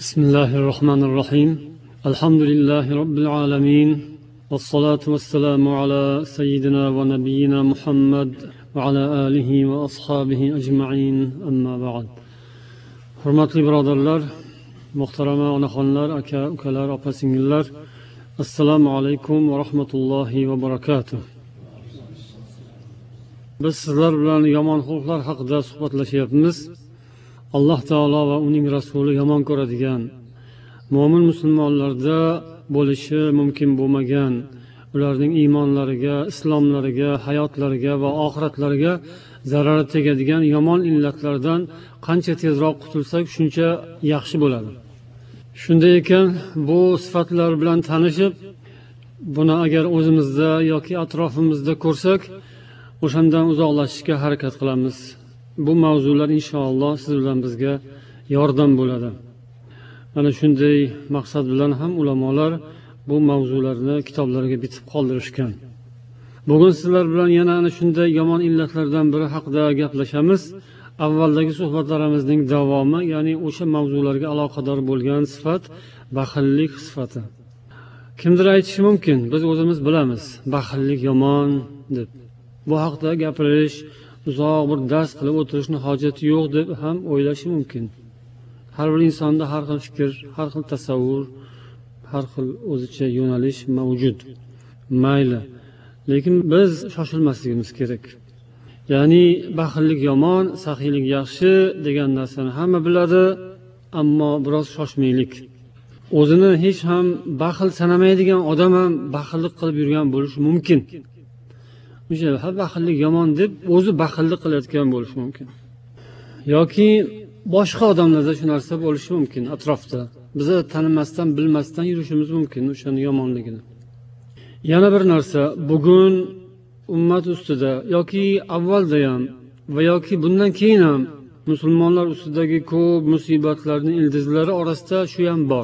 بسم الله الرحمن الرحيم الحمد لله رب العالمين والصلاة والسلام على سيدنا ونبينا محمد وعلى آله وأصحابه أجمعين أما بعد hurmatli birodarlar, muhtarama onaxonlar, aka ukalar, opa singillar, assalomu alaykum va rahmatullohi va barakatuh. Biz sizlar bilan yomon xulqlar haqida suhbatlashyapmiz. Alloh taolo va uning rasuli yomon ko'radigan, mo'min musulmonlarda bo'lishi mumkin bo'lmagan, ularning iymonlariga, islomlariga, hayotlariga va oxiratlariga zarari tegadigan yomon illatlardan qancha tezroq qutulsak, shuncha yaxshi bo'ladi. Shunday ekan, bu sifatlar bilan tanishib, buni agar o'zimizda yoki atrofimizda ko'rsak, o'shandan uzoqlashishga harakat qilamiz. Bu mavzular inshaalloh siz bilan bizga yordam bo'ladi. Mana shunday maqsad bilan ham ulamolar bu mavzularni kitoblarga bitib qoldirishgan. Bugun sizlar bilan yana ana shunday yomon illatlardan biri haqida gaplashamiz. Avvaldagi suhbatlarimizning davomi, ya'ni o'sha mavzularga aloqador bo'lgan sifat baxillik sifati. Kimdir aytishi mumkin, biz o'zimiz bilamiz, baxillik yomon deb. Bu haqda gapirish, uzoq bir dars qilib o'tirishni hojati yo'q deb ham o'ylashi mumkin. Har bir insonda har xil fikr, har xil tasavvur, har xil o'zicha yo'nalish mavjud. Mayli. Lekin biz shoshilmasligimiz kerak. Ya'ni baxillik yomon, saxiylik yaxshi degan narsani hamma biladi, ammo biroz shoshmaylik. O'zini hech ham baxil sanamaydigan odam ham baxillik qilib yurgan bo'lishi mumkin. O'sha baxillik yomon deb o'zi baxillik qilayotgan bo'lishi mumkin. Yoki boshqa odamlarda shu narsa bo'lishi mumkin atrofda. Biz tanimasdan, bilmasdan yurishimiz mumkin o'shani yomonligini. Yana bir narsa, bugun ummat ustida yoki avvalda ham va yoki bundan keyin ham musulmonlar ustidagi ko'p musibatlarning ildizlari orasida shu ham bor.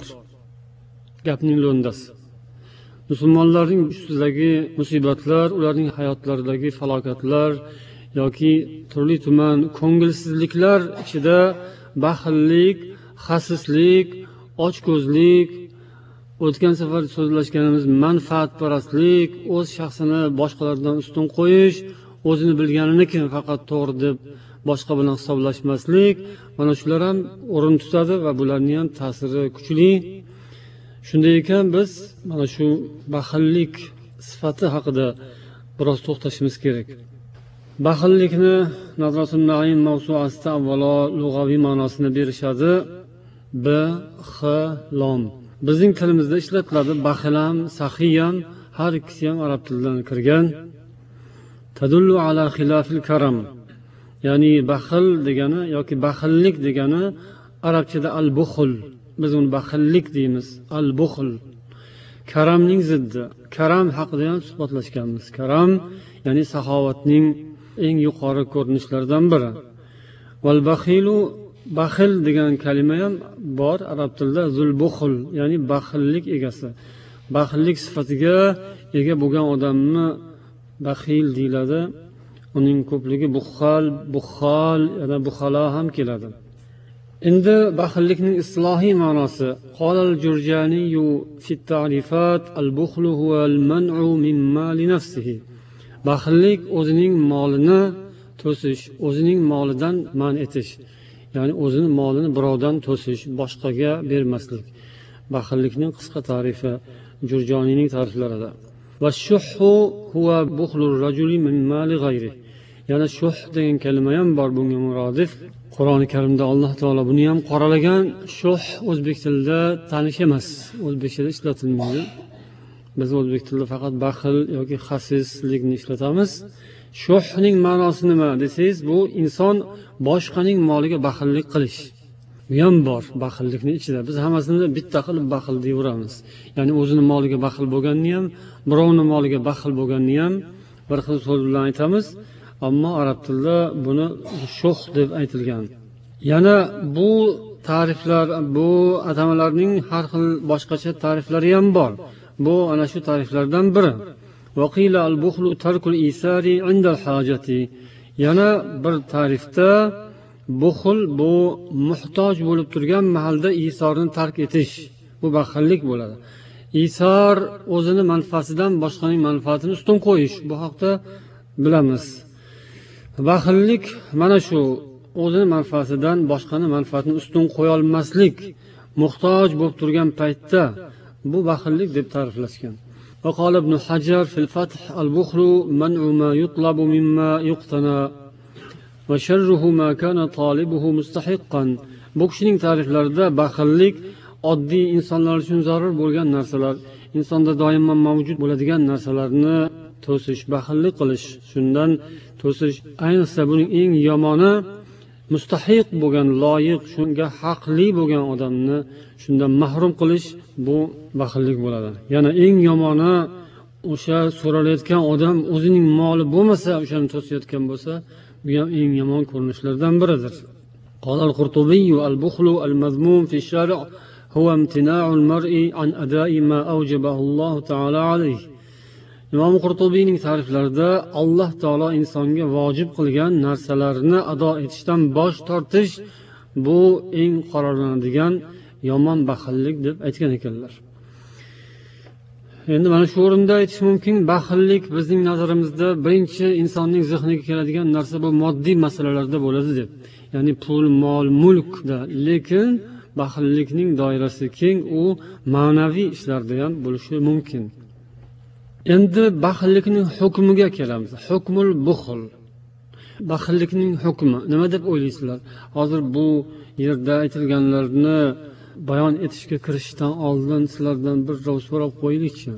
Gapning lo'ndasi. Musulmonlarning ustidagi musibatlar, ularning hayotlaridagi falokatlar yoki turli tuman ko'ngilsizliklar ichida baxillik, xasislik, ochko'zlik, o'tgan safar so'zlashganimiz manfaatparastlik, o'z shaxsini boshqalardan ustun qo'yish, o'zini bilganini faqat to'g'ri deb boshqa bilan hisoblashmaslik, mana shular ham o'rin tutadi va bularning ham ta'siri kuchli. Shunday ekan, biz mana shu baxillik sifati haqida biroz to'xtashimiz kerak. Baxillikni Nadratun Naim mavsuasida avvalo lug'aviy ma'nosini berishadi. Baxilom. Bizning tilimizda ishlatiladi. Baxilam, saxiyam, har ikkisi ham arab tilidan kirgan. Tadullu ala xilafil karam. Ya'ni baxil degani yoki baxillik degani arabchada al-buxl. Biz uni baxillik deymiz. Al-buxl. Karamning ziddi. Karam haqida ham suhbatlashganmiz. Karam, ya'ni saxovatning eng yuqori ko'rinishlaridan biri. Val baxilu, baxil degan kalima ham bor arab tilida, zul-buxl, ya'ni baxillik egasi. Baxillik sifatiga ega bo'lgan odamni baxil deyiladi. Uning ko'pligi buxal, yana buxala ham keladi. Endi baxillikning islohiy ma'nosi. Qala al-Jurjani fi at-ta'rifat al-bukhlu huwa al-man'u min mali nafsihi. Baxillik o'zining molini to'sish, o'zining molidan man etish. Ya'ni o'zining molini birovdan to'sish, boshqaga bermaslik. Baxillikning qisqa ta'rifi Jurjonining ta'riflarida. Va shuhhu huwa bukhlur rajuli min mali ghayri. Yana shuh degan kalima ham bor bunga murodif. Qur'oni Karimda Alloh taolo buni ham qoralagan. Shuh o'zbek tilida tanish emas, o'zbekchada ishlatilmaydi. Biz o'zbek tilida faqat baxil yoki xasislikni ishlatamiz. Shuhning ma'nosi nima desangiz, bu inson boshqaning moliga baxillik qilish. Bu ham bor baxillikning ichida. Biz hammasini bitta qilib baxil deyveramiz. Ya'ni o'zini moliga baxil bo'lganni ham, birovning moliga baxil bo'lganni ham bir xil so'z bilan aytamiz. Ammo arab tilida buni shuh deb aytilgan. Yana bu ta'riflar, bu atamalarning har xil boshqacha ta'riflari ham bor. Bu ana shu ta'riflardan biri. Vaqila al-bukhlu tarkul isari 'inda al-hajati. Yana bir ta'rifda buxl bu muhtoj bo'lib turgan mahalda isorni tark etish, bu baxillik bo'ladi. Isor o'zini manfaatidan boshqaning manfaatini ustun qo'yish, bu haqda bilamiz. Baxillik mana shu, o'zini manfaatidan boshqaning manfaatini ustun qo'ya olmaslik, muhtoj bo'lib turgan paytda bu baxillik deb ta'riflashgan. وقال ابن حجر في الفتح البخل منع ما يطلب مما يقتنى وشره ما كان طالبه مستحقا. Bu kishining ta'riflarida baxillik oddiy insonlar uchun zarur bo'lgan narsalar, insonda doimo mavjud bo'ladigan narsalarni to'sish, baxillik qilish, shundan to'sish. Ayniqsa buning eng yomoni mustahiq bo'lgan, loyiq, shunga haqli bo'lgan odamni shundan mahrum qilish, bu baxillik bo'ladi. Yana eng yomoni o'sha so'ralayotgan odam o'zining moli bo'lmasa, o'shani to'sayotgan bo'lsa, bu ham eng yomon ko'rinishlardan biridir. قال القرطبي البخل المذموم في الشارع هو امتناع المرء عن أداء ما أوجبه الله تعالى عليه. Imom Qurtubiyning ta'riflarida Alloh taolo insonga vojib qilgan narsalarni ado etishdan bosh tortish, bu eng qorlanadigan yomon baxillik deb aytgan ekanlar. Endi mana shu o'rinda aytish mumkin, baxillik bizning nazarimizda birinchi insonning zehniga keladigan narsa bu moddiy masalalarda bo'ladi deb. Ya'ni pul, mol, mulkda, lekin baxillikning doirasi keng, u ma'naviy ishlarda ham bo'lishi mumkin. Endi baxillikning hukmiga kelamiz. Hukmul buxl. Baxillikning hukmi nima deb o'ylaysizlar? Hozir bu yerda aytilganlarni bayon etishga kirishdan oldin sizlardan bir ro'z so'rab qo'yaylikchi.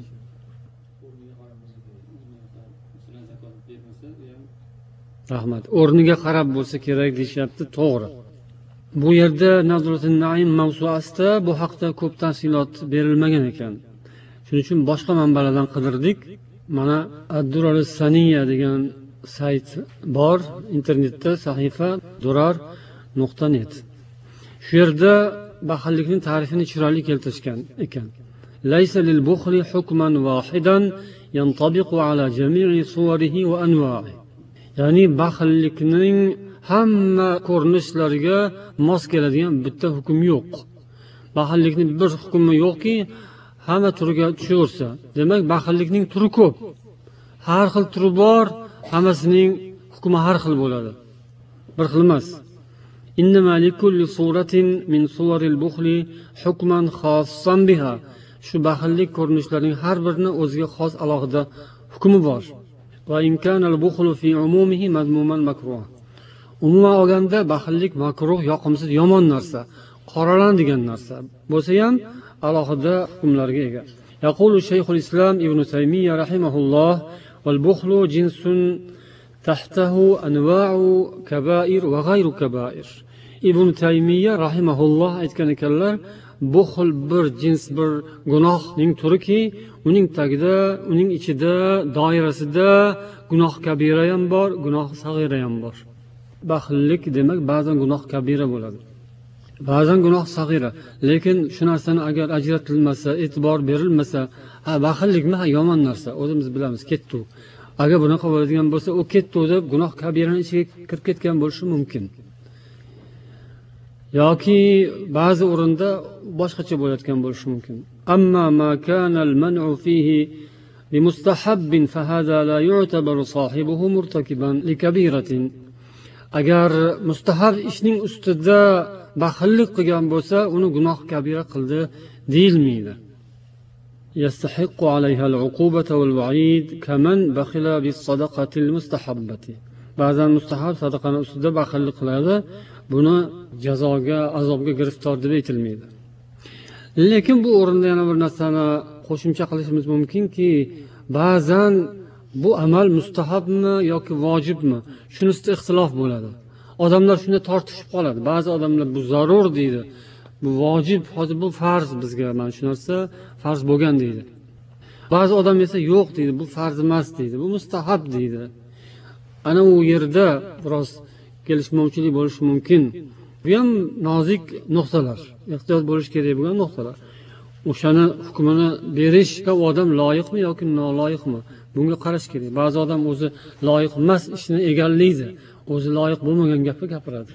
Rahmat. O'rniga qarab bo'lsa kerak deyapti, to'g'ri. Bu yerda Nazratul Naim mavzuasida bu haqda ko'p tafsilot berilmagan ekan. Shuning uchun boshqa manbalardan qidirdik. Mana Ad-Durar as-Saniya degan sayt bor, internetda sahifa durar.net. Shu yerda baxillikning ta'rifini chiroyli keltirishgan ekan. Laysa lil bukhli hukman wahidan yantabiqu ala jami'i suwarihi wa anwa'ihi. Ya'ni baxillikning hamma ko'rinishlariga mos keladigan bitta hukm yo'q. Baxillikning bir hukmi yo'qki, hamma turiga tushaversa. Demak, baxillikning turi ko'p. Har xil turi bor, hammasining hukmi har xil bo'ladi. Bir xil emas. Innama likulli suratin min suwaril bukhli hukman khassan biha. Shu baxillik ko'rinishlarining har birining o'ziga xos alohida hukmi bor. Va in kana al-bukhlu fi umumihi mazmuman makruh. Umuman olganda baxillik makruh, yoqimsiz, yomon narsa, qoralanadigan narsa bo'lsa ham alohida hukmlarga ega. Yaqulu Shayxul Islam Ibn Taymiyyah rahimahulloh, wal bukhlu jinsun tahtahu anwa'u kaba'ir va ghayru kaba'ir. Ibn Taymiyyah rahimahulloh aytgan ekanlar, buxl bir jins, bir gunohning turiki, uning tagida, uning ichida, doirasida gunoh kabira ham bor, gunoh sag'ira ham bor. Baxillik demak ba'zan gunoh kabira bo'ladi, ba'zan gunoh sag'ira. Lekin shu narsani agar ajratilmasa, e'tibor berilmasa, baxillikmi, yomon narsa, o'zimiz bilamiz, ketdi. Agar bunaqa bo'ladigan bo'lsa, u ketdi deb gunoh kabiraning ichiga kirib ketgan bo'lishi mumkin. yoki ba'zi o'rinda boshqacha bo'layotgan bo'lishi mumkin. Amma ma kana al-man'u fihi bimustahabbin fa hadha la yu'tabaru sahibuhu murtakiban likabiratin. Agar mustahab ishning ustida baxillik qilgan bo'lsa, uni gunoh kabira qildi deyilmaydi. Yastahiqqu alayha al-uqubata wal-wa'id kaman bakhila bis-sadaqati al-mustahabbati. Ba'zan mustahab sadaqani ustida baxillik qiladi, buni jazoga, azobga giriftor deb aytilmaydi. Lekin bu o'rinda yana bir narsani qo'shimcha qilishimiz mumkinki, ba'zan bu amal mustahabmi yoki vojibmi, shunisida ixtilof bo'ladi. Odamlar shunda tortishib qoladi. Ba'zi odamlar bu zarur deydi, bu vojib, hozir bu farz bizga, mana shu narsa farz bo'lgan deydi. Ba'zi odam esa yo'q deydi, bu farz emas deydi, bu mustahab deydi. Ana u yerda biroz kelishmovchilik bo'lishi mumkin. Bu ham nozik nuqtalar, ehtiyot bo'lish kerak bo'lgan nuqtalar. O'shani hukmini berishga odam loyiqmi yoki noloyiqmi? Bunga qarash kerak. Ba'zi odam o'zi loyiq emas ishni egallaydi, o'zi loyiq bo'lmagan gapni gapiradi.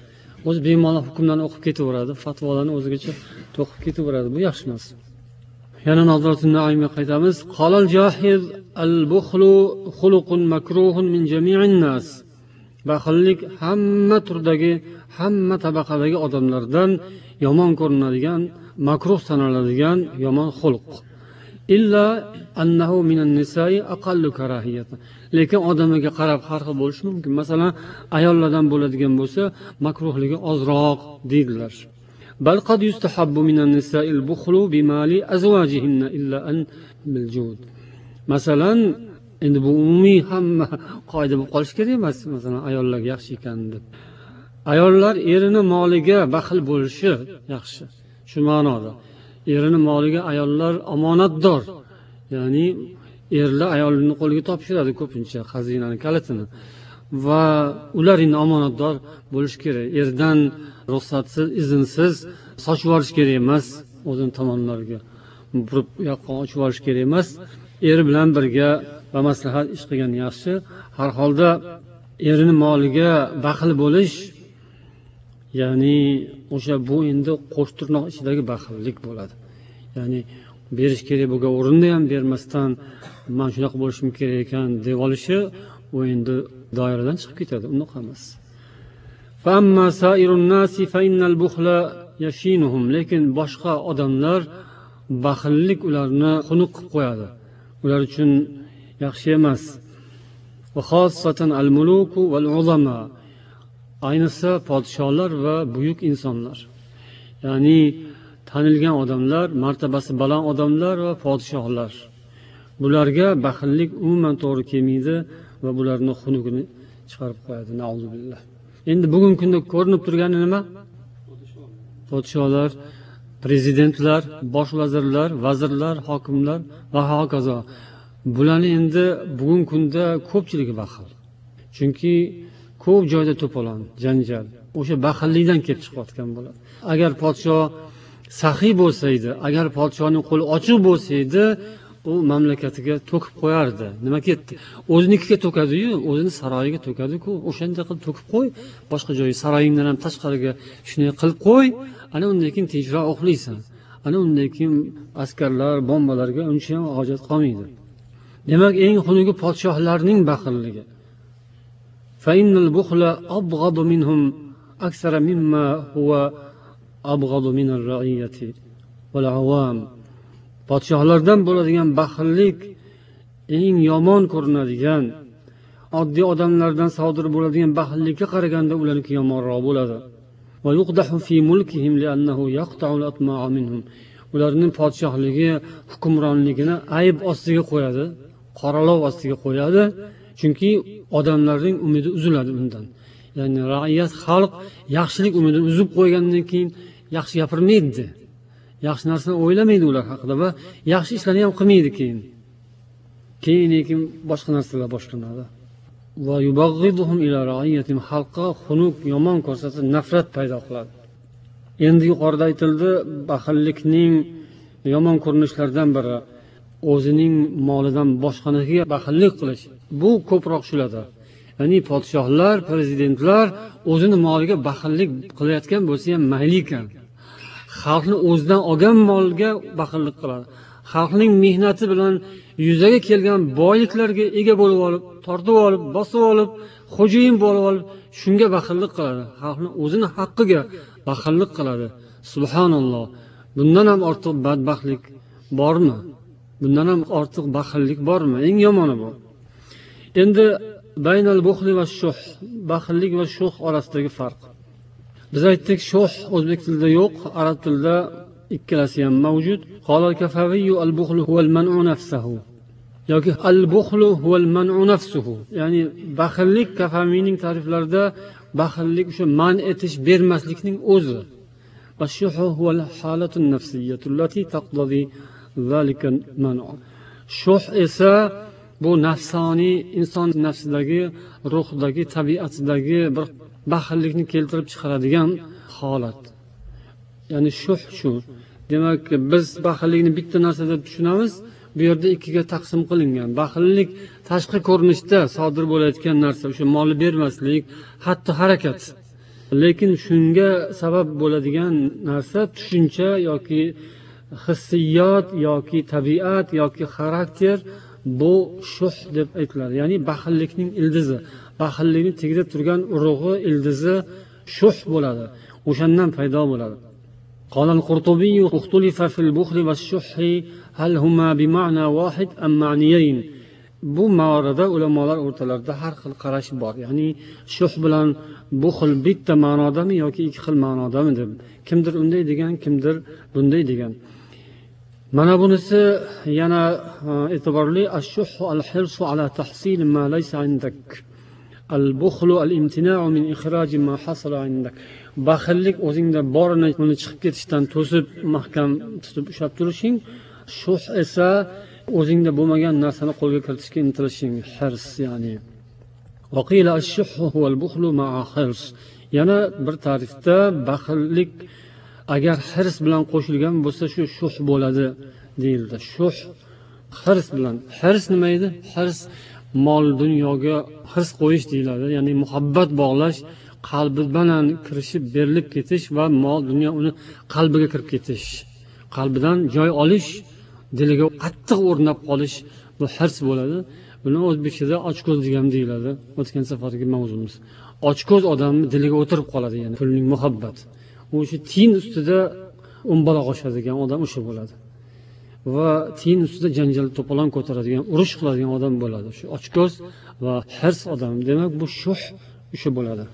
o'zi bemalol hukmlarni o'qib ketaveradi, fatvolarni o'zigacha to'qib ketaveradi. Bu yaxshi emas. yana Nazratun Naimga qaytamiz. Qolal jahiz al-bukhlu xuluqun makruhun min jami'in nas. Baxillik hamma turdagi, hamma tabaqadagi odamlardan yomon ko'rinadigan, makruh sanaladigan yomon xulq. Illa annahu minan nisa'i aqallu karahiyatan. Lekin odamga qarab har xil bo'lishi mumkin. Masalan, ayollardan bo'ladigan bo'lsa, makruhligi ozroq deydilar. Bal qad yustahabbu minan nisa'il bukhlu bimali azwajihinna illa an bil jud. Masalan, endi bu umumiy hamma qoida bo'lib qolish kerak emas. Masalan, ayollarga yaxshi ekan deb. Ayollar erining moliga baxil bo'lishi yaxshi. Shu ma'noda. Erining moliga ayollar omonatdor. Ya'ni erlar ayolning qo'liga topshiradi ko'pincha xazinaning kalitini. Va ular endi omonatdor bo'lish kerak. Erdan ruxsatsiz, izinsiz sochib yuborish kerak emas, o'zini tomonlariga burib yoqqa ochib yuborish kerak emas. Eri bilan birga va maslahat ish qilgan yaxshi. Har holda erining moliga baxil bo'lish, ya'ni o'sha bu endi qo'shtirnoq ichidagi baxillik bo'ladi. Ya'ni berish kerak bo'lgan o'rinda ham bermasdan men shunaqa bo'lishim kerak ekan deb olishi, u endi doiradan chiqib ketadi. Undoq emas. Famma sairun nasi fa innal bukhla yashinuhum. Lekin boshqa odamlar baxillik ularni xunuq qilib qo'yadi. Ular uchun yaxshi emas. Va xossatan al-muluku val uzama. Ayniqsa podshohlar va buyuk insonlar. Ya'ni tanilgan odamlar, martabasi baland odamlar va podshohlar. Bularga baxillik umuman to'g'ri kelmaydi va bularni xunugini chiqarib qo'yadi. Nauzubillah. Endi bugungi kunda ko'rinib turgani nima? Podshohlar, prezidentlar, bosh vazirlar, vazirlar, hokimlar va hokazo. Bularni endi bugungi kunda ko'pchiligi baxil. Chunki ko'p joyda to'polon, janjal. O'sha baxillikdan kelib chiqayotgan bo'ladi. Agar podshoh saxiy bo'lsa edi, agar podshohning qo'li ochiq bo'lsa edi, u mamlakatiga to'kib qo'yardi. Nima ketdi? O'zinikiga to'kadi-yu, o'zini saroyiga to'kadi-ku. O'shanda qilib to'kib qo'y, boshqa joyi saroyingdan ham tashqariga shunday qilib qo'y, ana undan keyin tinchroq uxlaysan. Ana undan keyin askarlar, bombalarga uncha ham hojat qolmaydi. Demak, eng xunugi podshohlarning baxilligi. Fa innal bukhla abghadu minhum aksara mimma huwa abghadu min ar-ra'iyati wal awam. Podshohlardan bo'ladigan baxillik eng yomon ko'rinadigan, oddiy odamlardan sodir bo'ladigan baxillikka qaraganda ularniki yomonroq bo'ladi. Va yuqdahu fi mulkihim li'annahu yaqta'u al-atma'a minhum. Ularning podshohligi, hukmronligini ayb ostiga qo'yadi, qoralov ostiga qo'yadi, chunki odamlarning umidi uziladi undan. Ya'ni ra'iyat, xalq yaxshilik umidini uzib qo'ygandan keyin yaxshi gapirmaydi. Yaxshi narsani o'ylamaydi ular haqida va yaxshi ishlarni ham qilmaydi keyin. Keyin boshqa narsalar boshlanadi. Va yubaghiduhum ila ra'iyatim. Xalqqa xunuk, yomon ko'rsatsa nafrat paydo qiladi. Endi yuqorida aytildi, baxillikning yomon ko'rinishlaridan biri o'zining molidan boshqanikiga baxillik qilish. Bu ko'proq shularda. Ya'ni podshohlar, prezidentlar o'zini moliga baxillik qilayotgan bo'lsa ham mayli ekan. Xalqni o'zidan olgan molga baxillik qiladi. Xalqning mehnati bilan yuzaga kelgan boyliklarga ega bo'lib olib, tortib olib, bosib olib, xo'jayin bo'lib olib, shunga baxillik qiladi. Xalqning o'zini haqqiga baxillik qiladi. Subhanalloh. Bundan ham ortiq badbaxtlik bormi? Bundan ham ortiq baxillik bormi? Eng yomoni bu. Endi baynal bukhli va shuh, baxillik va shuh orasidagi farq. Biz aytdik, shuh o'zbek tilida yo'q, arab tilida ikkalasi ham mavjud. Qala al-Kafavi al-bukhlu huwa al-man'u nafsuhu. Yoki al-bukhlu huwa al-man'u nafsuhu. Ya'ni baxillik Kafavining ta'riflarida baxillik o'sha man etish, bermaslikning o'zi. Va shuhu huwa al-halatu an-nafsiyyatu allati taqtadi zalika al-man'u. Shuh esa bu nafsoniy, inson nafsidagi, ruhdagi, tabiatidagi bir baxillikni keltirib chiqaradigan holat. Ya'ni shuh shu. Demak, biz baxillikni bitta narsa deb tushunamiz. Bu yerda ikkiga taqsim qilingan. Baxillik tashqi ko'rinishda sodir bo'layotgan narsa, o'sha molni bermaslik, hatto harakat. lekin shunga sabab bo'ladigan narsa tushuncha yoki hissiyot yoki tabiat yoki xarakter, bu shuh deb aytiladi. Ya'ni baxillikning ildizi, baxillikni tagida turgan urug'i, ildizi shuh bo'ladi. O'shandan paydo bo'ladi. قال القرطبي اختلف في البخل والشح هل هما بمعنى واحد أم معنيين. Bu ma'noda ulamolar o'rtalarida har xil qarash bor. Ya'ni shuh bilan buxl bitta ma'nodami yoki ikki xil ma'nodami deb. Kimdir unday degan, kimdir bunday degan. Mana bunisi yana e'tiborli. Ash-shuh al-hirsu ala tahsil ma laysa indak. Al-bukhlu al-imtina'u min ikhraj ma hasala indak. Baxillik o'zingda borini uni chiqib ketishdan to'sib mahkam tutib ushlab turishing. Shuh esa o'zingda bo'lmagan narsani qo'lga kiritishga intilishing, hirs ya'ni. Waqila ash-shuh huwa al-bukhlu ma'a hirs. Yana bir ta'rifda baxillik agar hirs bilan qo'shilgan bo'lsa shu shuh bo'ladi deyildi. Shuh hirs bilan. Hirs nima edi? Hirs mol dunyoga hirs qo'yish deyiladi. Ya'ni muhabbat bog'lash, qalbi bilan kirishib berilib ketish va mol dunyo uni qalbiga kirib ketish. Qalbidan joy olish, diliga qattiq o'rnab qolish, bu hirs bo'ladi. Buni o'zbekchada ochko'zlik ham deyiladi. O'tgan safargi mavzumiz. Ochko'z odamning diliga o'tirib qoladi, ya'ni pulning muhabbat. O'sha tiyin ustida o'mbaloq oshadigan odam o'sha bo'ladi. Va tiyin ustida janjal to'polon ko'taradigan, urush qiladigan odam bo'ladi. Shu ochko'z va hirs odam. Demak, bu shuh o'sha bo'ladi.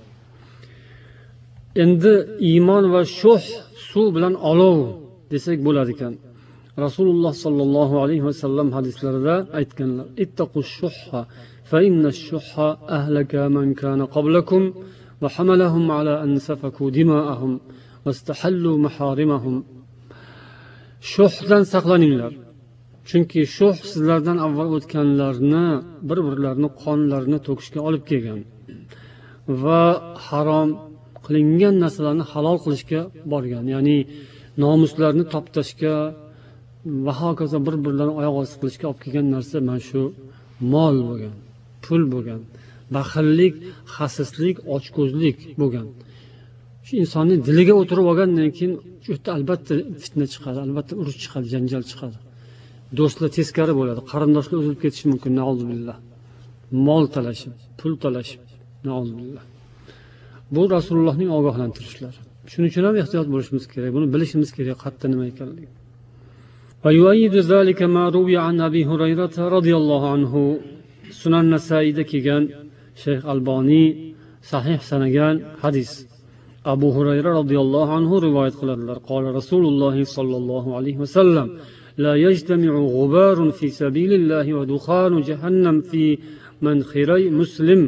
Endi iymon va shuh suv bilan olov desak bo'ladi ekan. Rasululloh sallallohu alayhi vasallam hadislarida aytganlar: "Ittaqus shuhha fa inna ash-shuhha ahlaka man kana qablakum va hamalahum ala an safaku dima'ahum vastahallu maharimahum." Shuhdan saqlaninglar. Chunki shuh sizlardan avval o'tganlarni, bir-birlarini qonlarini to'kishga olib kelgan va harom qilingan narsalarni halol qilishga borgan. Ya'ni nomuslarni toptashga va hokazo bir-birlarini oyoq osti qilishga olib kelgan narsa mana shu mol bo'lgan, pul bo'lgan, baxillik, xasislik, ochko'zlik bo'lgan. Shu insonning diliga o'tirib olgandan keyin shu yerda albatta fitna chiqadi, albatta urush chiqadi, janjal chiqadi. Do'stlar teskari bo'ladi, qarindoshlar uzilib ketishi mumkin, na'uzubillah. Mol talashib, pul talashib, na'uzubillah. Bu Rasulullohning ogohlantirishlari. Shuning uchun ham ehtiyot bo'lishimiz kerak, buni bilishimiz kerak, qayerda nima ekanligi. ويؤيد ذلك ما روي عن أبي هريرة رضي الله عنه. Sunan Nasaiyda kelgan Shayx Alboniy sahih sanagan hadis. Abu Hurayra radhiyallohu anhu rivoyat qiladilar. Qala Rasululloh sallallohu alayhi vasallam: "La yajtami'u ghubarun fi sabilillahi wa dukhanu jahannam fi manxiray muslim."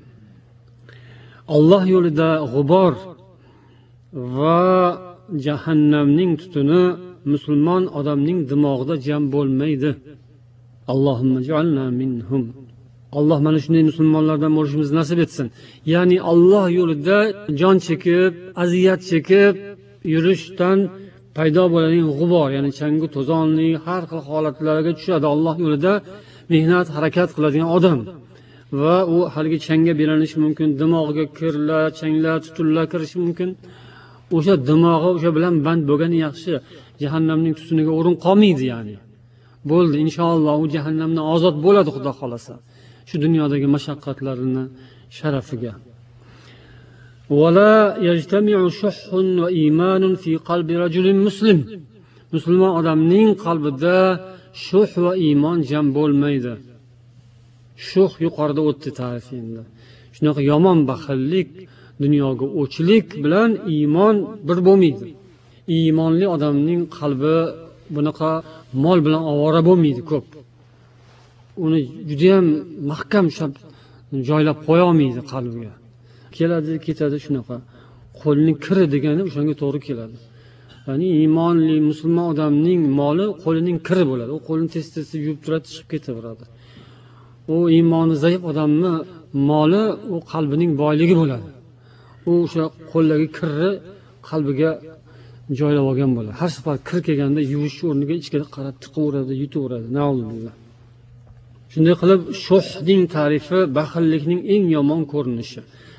Alloh yo'lida g'ubor va jahannamning tutuni musulmon odamning dimog'ida jam bo'lmaydi. Allohumma ij'alna minhum. Alloh mana shunday musulmonlardan bo'lishimizni nasib etsin. Ya'ni Alloh yo'lida jon chekib, aziyat chekib yurishdan paydo bo'ladigan g'ubor, ya'ni changu to'zonli har xil holatlarga tushadi. Alloh yo'lida mehnat, harakat qiladigan odam va u haligi changga belanishi mumkin, dimog'iga kirlar, changlar, tutunlar kirishi mumkin. O'sha dimog'i o'sha bilan band bo'lgani yaxshi. Jahannamning tusuniga o'rin qolmaydi ya'ni. Bo'ldi, inshaalloh u jahannamdan ozod bo'ladi, Xudo xolasa. Shu dunyodagi mashaqqatlarini sharafiga. Wala yajtami'u shuhhun va imanun fi qalbi rajulin muslim. Musulmon odamning qalbida shuh va iymon jam bo'lmaydi. Shuh yuqorida o'tdi ta'rifi endi. Shunaqa yomon baxillik, dunyoga o'chlik bilan iymon bir bo'lmaydi. Iymonli odamning qalbi bunaqa mol bilan ovora bo'lmaydi ko'p. Uni juda ham mahkam ushlab joylab qo'ya olmaydi qalbiga. Keladi, ketadi shunaqa. Qo'lining kiri degani o'shanga to'g'ri keladi. Ya'ni iymonli musulmon odamning moli qo'lining kiri bo'ladi. U qo'lini tez-tez yuvib turadi, chiqib ketaveradi. U iymoni zaif odamning moli u qalbining boyligi bo'ladi. U o'sha qo'ldagi kirni qalbiga joylab olgan bo'ladi. Har safar kir kelganda yuvish o'rniga ichkari qarab tiqaveradi, yutaveradi. Na'uzubillah. Shunday qilib, shuhning ta'rifi baxillikning eng yomon ko'rinishi.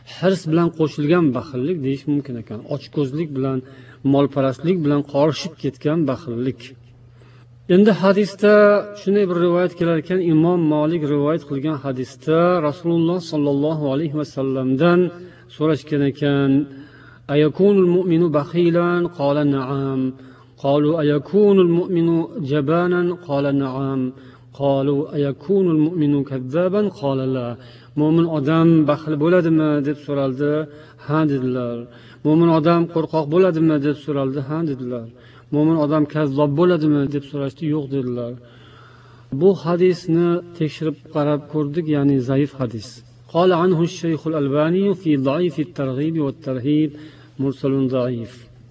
hirs bilan qo'shilgan baxillik deyish mumkin ekan. Ochko'zlik bilan, molparastlik bilan qorishib ketgan baxillik. Endi hadisda shunday bir rivoyat kelar ekan, Imom Malik rivoyat qilgan hadisda Rasululloh sollallohu alayhi vasallamdan so'rashgan ekan: "Ayakunul mu'minu bakhilan?" Qala na'am. Qalu ayakunul mu'minu jabanan? Qala na'am. Qalu ayakunul mu'minu kazzaban? Qala la. Mo'min odam baxil bo'ladimi deb so'raldi. Ha dedilar. Mo'min odam qo'rqoq bo'ladimi deb so'raldi. Ha dedilar. Mo'min odam kazzob bo'ladimi deb so'rashdi. Yo'q dedilar. Bu hadisni tekshirib qarab ko'rdik, ya'ni zaif hadis. Qala anhu ash-shaykh al-Albani fi da'if at-targhib wa at-tarhib mursalun da'if.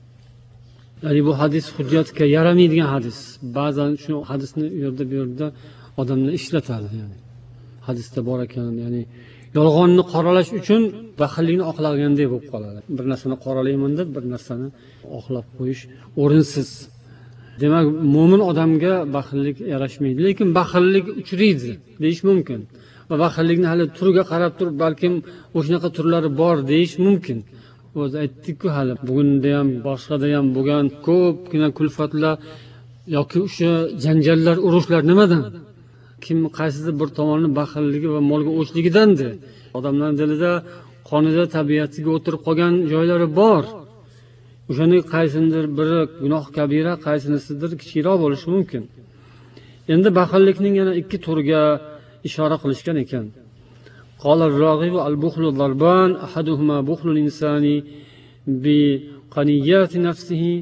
Ya'ni bu hadis hujjatga yaramaydigan hadis. Ba'zan shu hadisni u yerda bu yerda odamlar ishlatadi, ya'ni. Hadisda bor ekan, ya'ni yolg'onni qoralash uchun baxillikni oqlaganday bo'lib qoladi. Bir narsani qoralayman deb bir narsani oqlab qo'yish o'rinsiz. Demak, mo'min odamga baxillik yarashmaydi, lekin baxillik uchraydi deyish mumkin. Va baxillikni hali turiga qarab turib, balkim o'shanaqa turlari bor deyish mumkin. O'zi aytdik-ku, hali bugunda ham boshqada ham bo'lgan ko'pgina kulfatlar yoki o'sha janjallar, urushlar nimadan? Kim qaysidir bir tomonni baxilligi va molga o'chligidandir. Odamlarning dilida, qonida, tabiatiga o'tirib qolgan joylari bor. O'shaning qaysidir biri gunoh kabira, qaysinisidir kichikroq bo'lishi mumkin. Endi baxillikning yana ikki turiga ishora qilishgan ekan. Qala ar-Raghibu al-bukhlu darban, ahaduhuma bukhlu al-insani bi qaniyati nafsihi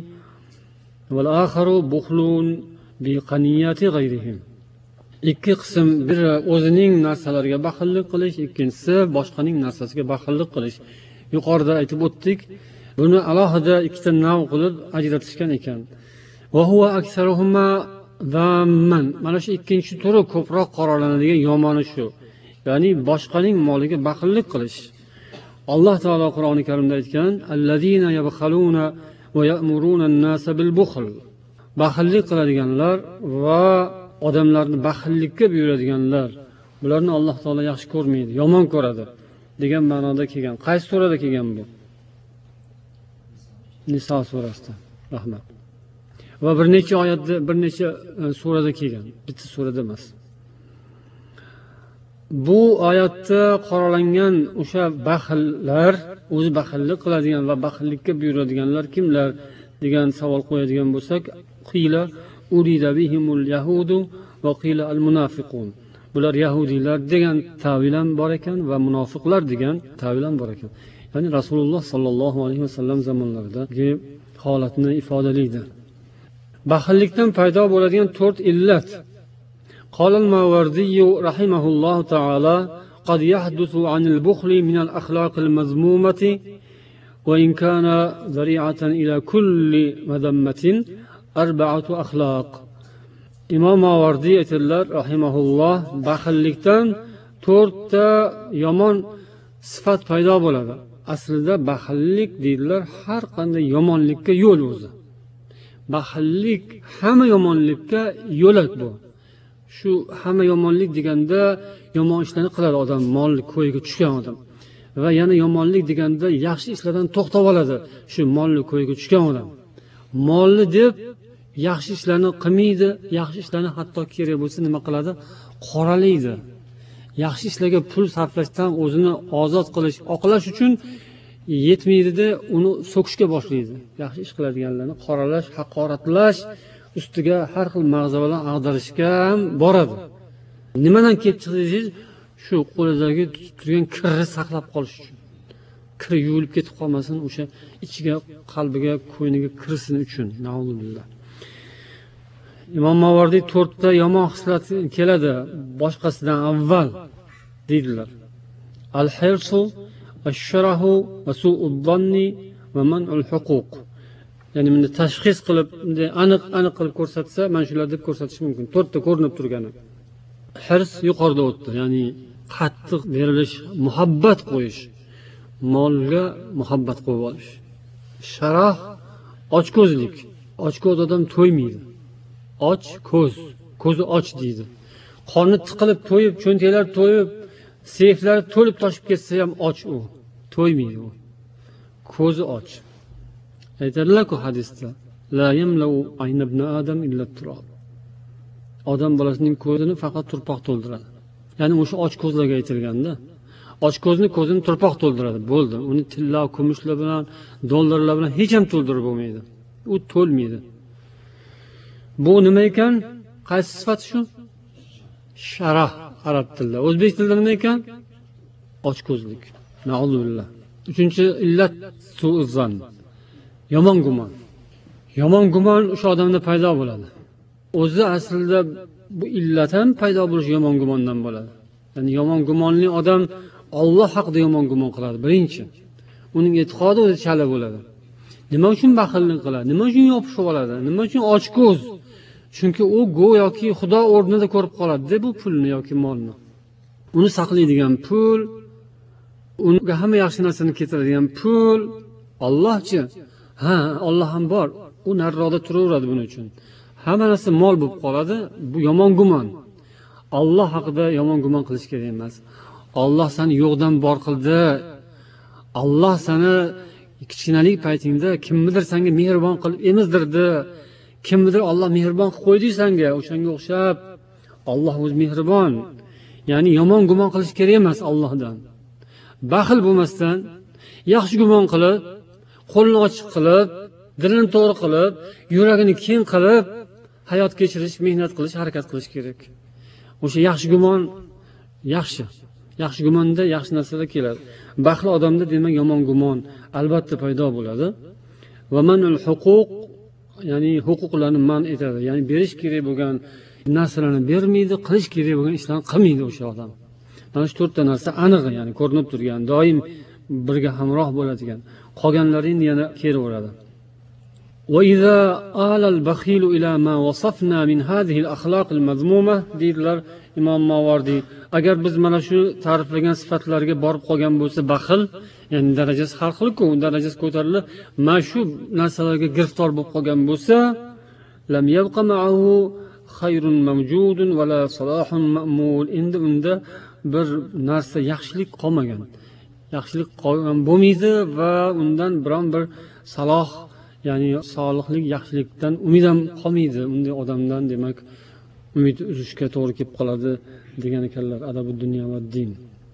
wal akharu bukhlun bi qaniyati ghayrihi. Ikki qism, biri o'zining narsalariga baxillik qilish, ikkinchisi boshqaning narsasiga baxillik qilish. Yuqorida aytib o'tdik, buni alohida ikkita nav qilib ajratishgan ekan. Va huwa aktsaruhuma zamman. Mana shu ikkinchi turi ko'proq qoralanadigan yomoni shu. Ya'ni boshqaning moliga baxillik qilish. Alloh taolo Qur'oni Karimda aytgan: "Allazina yabkhaluna va ya'muruna an-nasa bil bukhl." Baxillik qiladiganlar va odamlarni baxillikka buyuradiganlar, bularni Alloh taolo yaxshi ko'rmaydi, yomon ko'radi degan ma'noda kelgan. Qaysi surada kelgan bu? Niso surasida. Rahmat. Va bir necha oyatda, bir necha surada kelgan, bitta surada emas. Bu oyatda qoralangan o'sha baxillar, o'zi baxillik qiladigan va baxillikka buyuradiganlar kimlar degan savol qo'yadigan bo'lsak, qila urida bihimul yahudu va qila al munafiqun. Bular yahudiylar degan ta'vil ham bor ekan va munofiqlar degan ta'vil ham bor ekan. Ya'ni Rasululloh sallallohu alayhi vasallam zamonlaridagi holatni ifodalaydi. Baxillikdan paydo bo'ladigan 4 illat. قال الماوردي رحمه الله تعالى: قد يحدث عن البخل من الأخلاق المذمومة وإن كان ذريعة إلى كل مذمة 4 أخلاق. İmam Mavardi aytadilar rahimahulloh, baxillikdan 4 ta yomon sifat paydo bo'ladi. Aslida baxillik deydilar har qanday yomonlikka yo'l o'zi. Baxillik hamma yomonlikka yo'lak bu. Shu hamma yomonlik deganda yomon ishlarni qiladi odam, molni ko'yiga tushgan odam. Va yana yomonlik deganda yaxshi ishlardan to'xtab oladi, shu molni ko'yiga tushgan odam. Molni deb yaxshi ishlarni qilmaydi, yaxshi ishlarni hatto kerak bo'lsa nima qiladi? Qoralaydi. Yaxshi ishlarga pul sarflashdan o'zini ozod qilish, oqlash uchun yetmaydi-da, uni so'kishga boshlaydi. Yaxshi ish qiladiganlarni qoralash, haqoratlash, ustiga har xil mag'zavalar ag'darishga ham boradi. Nimadan kelib chiqdi? Shu qo'lidagi tutib turgan kirni saqlab qolish uchun. Kir yuvilib ketib qolmasin, o'sha ichiga, qalbiga, ko'yniga kirsin uchun. Na'udzubillah. Imom Mavardi 4 ta yomon xislat keladi boshqasidan avval deydilar. Al-hirsu, ash-sharahu, va su'ud zanni va man'ul huquq. Ya'ni buni tashxis qilib, aniq qilib ko'rsatsa, mana shular deb ko'rsatish mumkin. 4 ta ko'rinib turgani. Hirs yuqorida o'tdi, ya'ni qattiq berilish, muhabbat qo'yish, molga muhabbat qo'yib olish. Sharah, ochko'zlik. Ochko'z odam to'ymaydi. Och ko'z, ko'zi och deydi. Qorni tiqilib to'yib, cho'ntaklar to'yib, seyflari to'lib toshib ketsa ham och u. to'ymaydi u. Ko'zi och. Aytadilar-ku hadisda, la yamlau ayna ibn adam illa turab. Odam bolasining ko'zini faqat turpoq to'ldiradi. Ya'ni o'sha och ko'zlarga aytilganda, och ko'zini turpoq to'ldiradi. Bo'ldi. Uni tilla, kumushlar bilan, dollarlar bilan hech ham to'ldirib bo'lmaydi. U to'lmaydi. Bu nima ekan? Qaysi sifat shu? Sharah arab tilida. O'zbek tilida nima ekan? Ochko'zlik. Na'udzubillah. Uchinchi illat su'zan. Yomon gumon. Yomon gumon o'sha odamda paydo bo'ladi. O'zi aslida bu illat ham paydo bo'lish yomon gumondan bo'ladi. Ya'ni yomon gumonli odam Alloh haqida yomon gumon qiladi. Birinchi, uning e'tiqodi o'zi chala bo'ladi. Nima uchun baxillik qiladi? Nima uchun yopishib oladi? Nima uchun ochko'z? Chunki u go'yoki Xudo o'rnida ko'rib qoladi bu pulni yoki molni. Uni saqlaydigan pul, unga hamma yaxshi narsani keltiradigan pul, Allohchi. Ha, Alloh ham bor. U nariroqda turaveradi buning uchun. Hamma narsa mol bo'lib qoladi. Bu yomon gumon. Alloh haqida yomon gumon qilish kerak emas. Alloh seni yo'qdan bor qildi. Alloh seni kichkinalik paytingda kimnidir senga mehribon qilib emizdirdi. Kimnidir Alloh mehribon qilib qo'ydi senga, o'shanga o'xshab. Alloh o'zi mehribon. Ya'ni yomon gumon qilish kerak emas Allohdan. Baxil bo'lmasdan, yaxshi gumon qilib, qo'lini ochiq qilib, dilini to'g'ri qilib, yuragini keng qilib, hayot kechirish, mehnat qilish, harakat qilish kerak. O'sha yaxshi gumon yaxshi. Yaxshi gumonda yaxshi narsalar keladi. Baxil odamda demak yomon gumon albatta paydo bo'ladi. Va manul huquq, ya'ni huquqlarni man etadi. Ya'ni berish kerak bo'lgan narsalarni bermaydi, qilish kerak bo'lgan ishlarni qilmaydi o'sha odam. Mana shu to'rtta narsa aniq, ya'ni ko'rinib turgan, doim birga hamroh bo'ladigan. Qolganlari endi yana kelaveradi. وإذا آل البخيل إلى ما وصفنا من هذه الأخلاق المذمومة deydilar Imom Mawardi. Agar biz mana shu ta'riflagan sifatlarga borib qolgan bo'lsa, baxil, ya'ni darajasi har xil-ku, darajasi ko'tarilib, mana shu narsalarga giriftor bo'lib qolgan bo'lsa, lam yabqa ma'ahu khayrun mavjudun va la salahun ma'mul. Endi unda bir narsa, yaxshilik qolmagan. Yaxshilik qolgan bo'lmaydi va undan biron bir saloh, ya'ni solihlik, yaxshilikdan umid ham qolmaydi. Unday odamdan demak umid uzishga to'g'ri kelib qoladi degan ekanlar Adabud dunyo va din.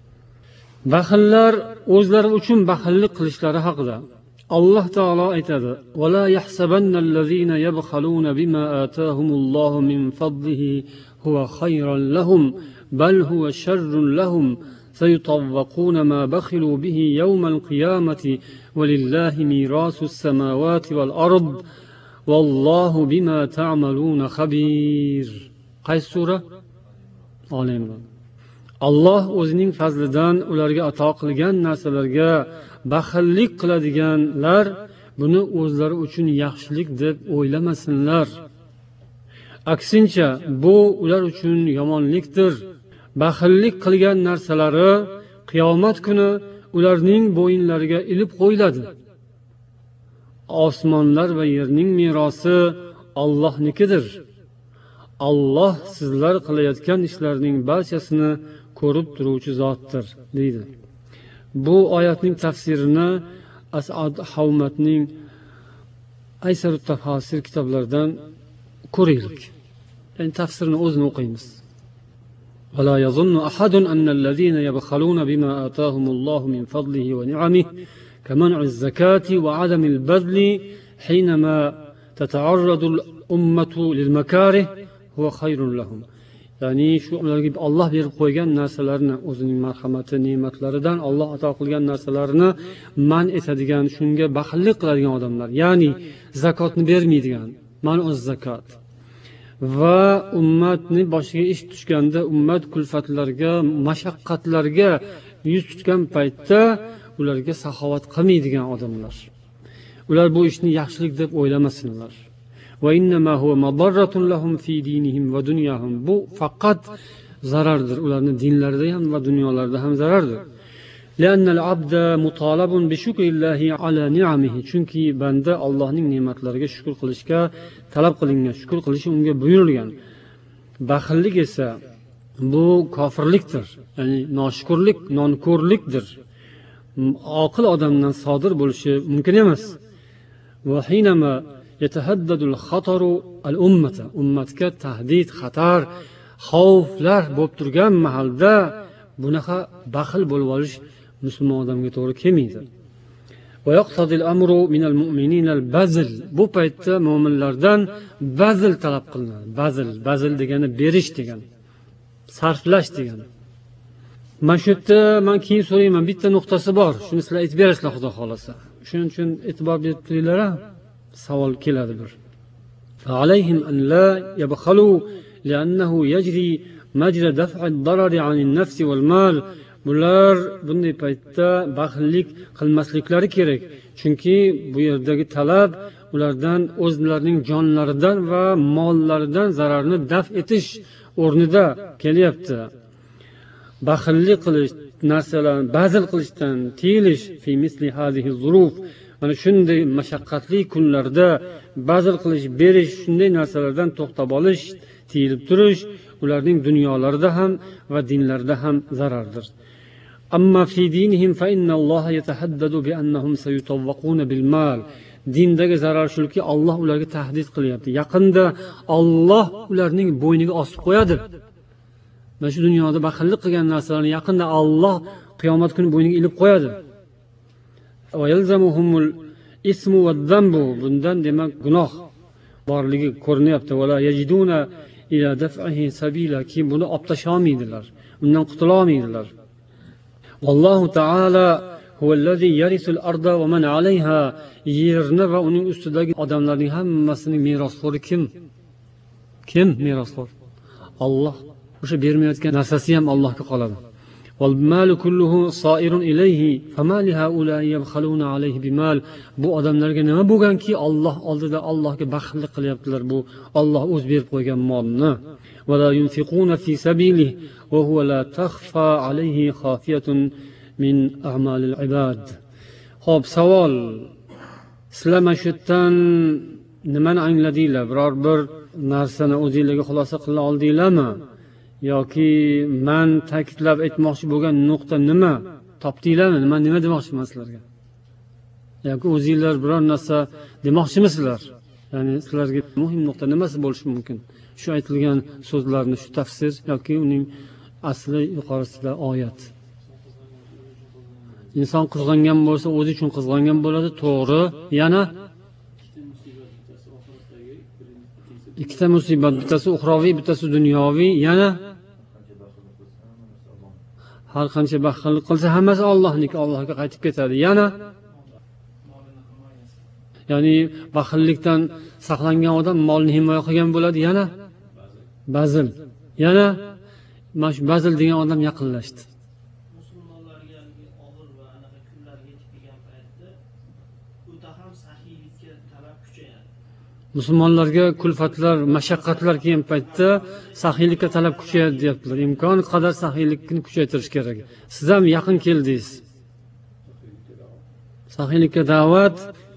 Baxillar o'zlari uchun baxillik qilishlari haqida Alloh taolo aytadi: "Va la yahsabannallazina yabkhaluna bima atahumullohu min fadlihi huwa khayran lahum bal huwa sharrun lahum sayutawwaquna ma bakhilu bihi yawmal qiyamati walillahi mirasus samawati wal ard wallohu bima ta'maluna khabir." Qaysi sura? Oli Imron. Alloh o'zining fazlidan ularga ato qilgan narsalarga baxillik qiladiganlar buni o'zlari uchun yaxshilik deb o'ylamasinlar. Aksincha, bu ular uchun yomonlikdir. Baxillik qilgan narsalari qiyomat kuni ularning bo'yinlariga ilib qo'yiladi. Osmonlar va yerning merosi Allohnikidir. Alloh sizlar qilayotgan ishlarning barchasini ko'rib turuvchi zotdir, deydi. Bu oyatning tafsirini As'ad Havmatning Aysarut tafsir kitoblaridan ko'raylik. Yani tafsirini o'zini o'qiymiz. ولا يظن أحد أن الذين يبخلون بما آتاهم الله من فضله ونعمه كمنع الزكاة وعدم البذل حينما تتعرض الأمة للمكاره هو خير لهم. Yani şu Allah berib qo'ygan narsalarni, o'zining marhamati, ne'matlaridan Alloh ato qilgan narsalarni man etadigan, shunga baxillik qiladigan odamlar, ya'ni zakotni bermaydigan, man'uz zakot va ummatni boshiga ish tushganda, ummat kulfatlarga, mashaqqatlarga yuz tutgan paytda ularga saxovat qilmaydigan odamlar. Ular bu ishni yaxshilik deb o'ylamasinlar. Va innama huwa madarratun lahum fi dinihim va dunyahum. Bu faqat zarardir. Ularning dinlarida ham va dunyolarida ham zarardir. Li'annal abda mutalabun bi shukrillahi ala ni'amihi. Chunki banda Allohning ne'matlariga shukr qilishga talab qilingan, shukr qilishi unga buyurilgan. Baxillik esa bu kofirlikdir. Ya'ni noshukrlik, nonko'rlikdir. oqil odamdan sodir bo'lishi mumkin emas. وحينما يتهدد الخطر الأمة ummatga tahdid, xatar, xavflar bo'lib turgan mahalda bunaqa baxil bo'lib olish musulmon odamga to'g'ri kelmaydi. ويقتضي الأمر من المؤمنين البذل. Bu paytda mo'minlardan bazl talab qilinadi. Bazl degani berish degani, sarflash degani. Mana shu yerda men keyin so'rayman, bitta nuqtasi bor. Shuni sizlar aytib berasizlar xudo xolasa. Shuning uchun e'tibor berib turinglar. Savol keladi bir. فعليهم أن لا يبخلوا لأنه يجري مجرى دفع الضرر عن النفس والمال. Bular bunday paytda baxillik qilmasliklari kerak. Chunki bu yerdagi talab ulardan o'zlarining jonlaridan va mollaridan zararni daf etish o'rnida kelyapti. Baxillik qilish, narsalarni bazl qilishdan tiyilish fi misli hazihi zuruf. Mana shunday mashaqqatli kunlarda bazl qilish, berish, shunday narsalardan to'xtab olish, tiyilib turish ularning dunyolarida ham va dinlarida ham zarardir. Amma fi dinihim fa inna Alloh yatahaddadu bi annahum sayutawquna bil mal. Dindagi zarar shuki, Alloh ularga tahdid qilyapti. Yaqinda Alloh ularning bo'yniga osib qo'yadi. Mana shu dunyoda baxillik qilgan narsalarni yaqinda Alloh qiyomat kuni bo'yniga ilib qo'yadi. Va yalzamuhumul ismu va zambu. Bundan demak gunoh borligi ko'rinyapti. Va la yajiduna ila daf'ihi sabila. Ki buni optasholmaydilar, undan qutula olmaydilar. Alloh taala huvallazi yarisul arda va man alayha. Yerni va uning ustidagi odamlarning hammasining merosxo'ri kim? Kim merosxo'r? Alloh. O'sha bermayotgan narsasi ham Allohga qoladi. Wal malu kulluhu sa'irun ilayhi fama li haula yabkhaluna alayhi bimal. Bu odamlarga nima bo'lganki Alloh oldida Allohga baxillik qilyaptilar. Bu Alloh o'z berib qo'ygan molni. Va la yunfiquna fi sabilihi wa huwa la takhfa alayhi khafiyatun min a'malil ibad. Xo'p, savol. Sizlar mana shu yerdan nimani angladinglar? Biror bir narsani o'zingizlarga xulosa qila oldinglarmi? Yoki men ta'kidlab aytmoqchi bo'lgan nuqta nima? Topdinglarmi? Nima demoqchiman sizlarga? Yoki o'zingizlar biror narsa demoqchimisizlar? Ya'ni sizlarga muhim nuqta nimasi bo'lishi mumkin? Shu aytilgan so'zlarni, shu tafsir yoki uning asli yuqorisida oyat. Inson qizg'angan bo'lsa, o'zi uchun qizg'angan bo'ladi, to'g'ri. Yana ikkita musibat, bittasi uxroviy, bittasi dunyoviy. Yana har qancha baxillik qilsa hammasi Allohniki, Allohga qaytib ketadi. Yana ya'ni baxillikdan saqlangan odam molni himoya qilgan bo'ladi. Yana bazl. Yana mana shu bazl degan odam yaqinlashdi. Musulmonlarga og'ir va anaqa kunlarga yetib kelgan paytda o'ta ham saxiylikka talab kuchayadi. Musulmonlarga kulfatlar, mashaqqatlar kelgan paytda saxiylikka talab kuchayadi deyaptilar. Imkon qadar saxiylikni kuchaytirish kerak. Siz ham yaqin keldingiz. Saxiylikka da'vat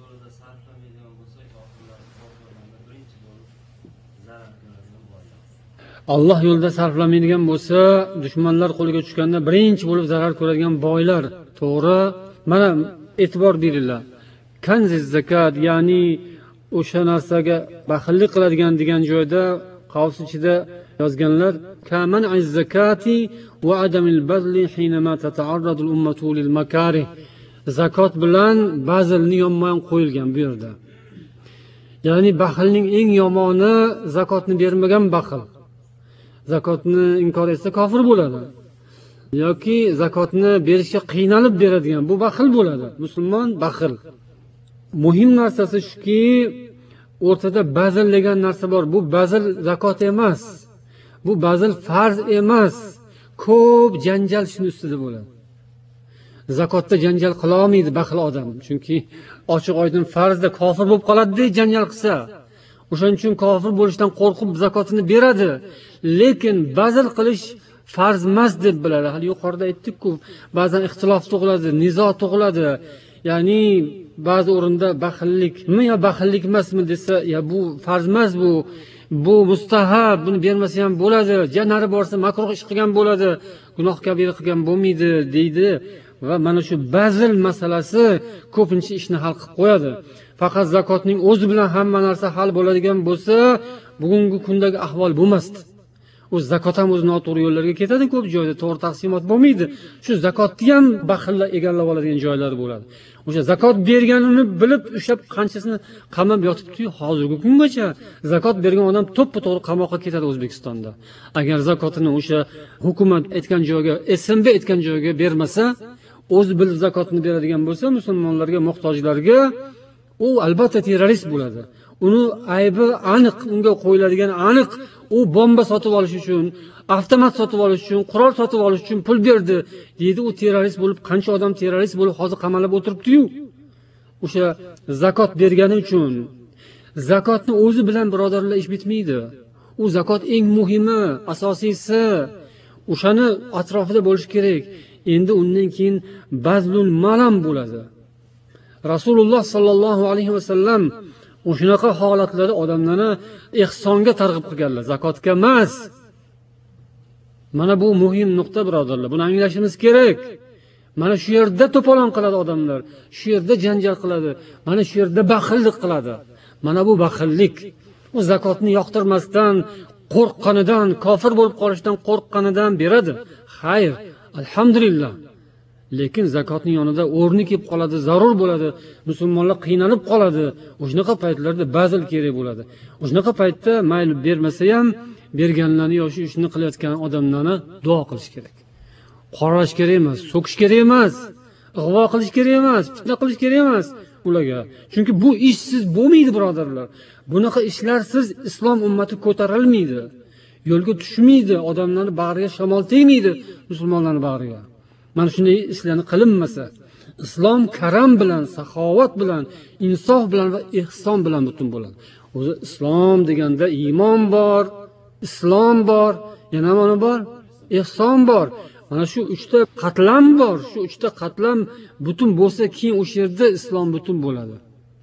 Alloh yo'lida sarflamaydigan bo'lsa, dushmanlar qo'liga tushganda birinchi bo'lib zarar ko'radigan boylar. To'g'ri? Mana e'tibor beringlar. Kanziz zakat, ya'ni o'sha narsaga baxillik qiladigan degan joyda qavs ichida yozganlar kaman az-zakati va adamil bazli hinama tata'arradu al-ummatu lil makarih. Zakot bilan bazlni yonma-yon qo'yilgan bu yerda. Ya'ni baxilning eng yomoni zakotni bermagan baxil. Zakotni inkor etsa kofir bo'ladi. Yoki zakotni berishga qiynalib beradigan bu baxil bo'ladi. Musulmon baxil. Muhim narsasi shuki, o'rtada bazl degan narsa bor. Bu bazl zakot emas. Bu bazl farz emas. Ko'p janjal shuni ustida bo'ladi. Zakotda janjal qila olmaydi baxil odam. Chunki ochiq oydin farzda kofir bo'lib qoladi-da janjal qilsa. O'shaning uchun kofir bo'lishdan qo'rqib zakotini beradi. Lekin bazl qilish farz emas deb biladi. Hali yuqorida aytdik-ku, ba'zan ixtilof tug'iladi, nizo tug'iladi. Ya'ni ba'zi o'rinda baxillikmi yo baxillik emasmi desa, ya bu farz emas, bu mustahab, buni bermasa ham bo'ladi. Janari borsa makruh ish qilgan bo'ladi, gunoh kabira qilgan bo'lmaydi deydi. va mana shu bazil masalasi ko'pincha ishni hal qilib qo'yadi. Faqat zakotning o'zi bilan hamma narsa hal bo'ladigan bo'lsa, bugungi kundagi ahvol bo'lmasdi. O'z zakot ham o'z noto'g'ri yo'llarga ketadi, ko'p joyda to'g'ri taqsimot bo'lmaydi. Shu zakotni ham baxillar egallab oladigan joylar bo'ladi. O'sha zakot berganini bilib, o'sha qanchasini qamab yotibdi, hozirgi kungacha zakot bergan odam to'ppa-to'g'ri qamoqqa ketadi O'zbekistonda. Agar zakotini o'sha hukumat aytgan joyga, SMB aytgan joyga bermasa, o'zi bilib zakotni beradigan bo'lsa, musulmonlarga, muhtojlarga, u albatta terrorist bo'ladi. Uni aybi aniq, unga qo'yiladigan aniq. U bomba sotib olish uchun, avtomat sotib olish uchun, qurol sotib olish uchun pul berdi deydi. U terrorist bo'lib, qancha odam terrorist bo'lib hozir qamalib o'tiribdi-yu. O'sha zakot bergani uchun. Zakotni o'zi bilan birodarlar ish bitmaydi. U zakot eng muhimi, asosiysi. O'shani atrofida bo'lish kerak. Endi undan keyin bazlul malam bo'ladi. Rasululloh sallallohu alayhi vasallam o'shunaqa holatlarda odamlarni ihsonga targ'ib qilganlar, zakotga emas. Mana bu muhim nuqta birodarlar, buni anglashimiz kerak. Mana shu yerda to'polon qiladi odamlar, shu yerda janjal qiladi, mana shu yerda baxillik qiladi. Mana bu baxillik. U zakotni yoqtirmasdan, qo'rqqanidan, kofir bo'lib qolishdan qo'rqqanidan beradi. Xayr, alhamdulillah. Lekin zakotning yonida o'rni kelib qoladi, zarur bo'ladi. Musulmonlar qiynalib qoladi. O'shunaqa paytlarda bazil kerak bo'ladi. O'shunaqa paytda mayli bermasa ham, berganlarni yoshi ishni qilayotgan odamlarni duo qilish kerak. Qoralash kerak emas, so'kish kerak emas, ig'vo qilish kerak emas, fitna qilish kerak emas ularga. Chunki bu ishsiz bo'lmaydi, birodarlar. Bunaqa ishlarsiz islom ummati ko'tarilmaydi. Yo'lga tushmaydi, odamlarning bag'riga shamol tegmaydi, musulmonlarning bag'riga. Mana shunday ishlarni qilinmasa, islom karam bilan, saxovat bilan, insof bilan va ihson bilan butun bo'ladi. O'zi islom deganda iymon bor, islom bor, yana mana bor, ihson bor. Mana shu 3 ta qatlam bor. Shu 3 ta qatlam butun bo'lsa, keyin o'sha yerda islom butun bo'ladi.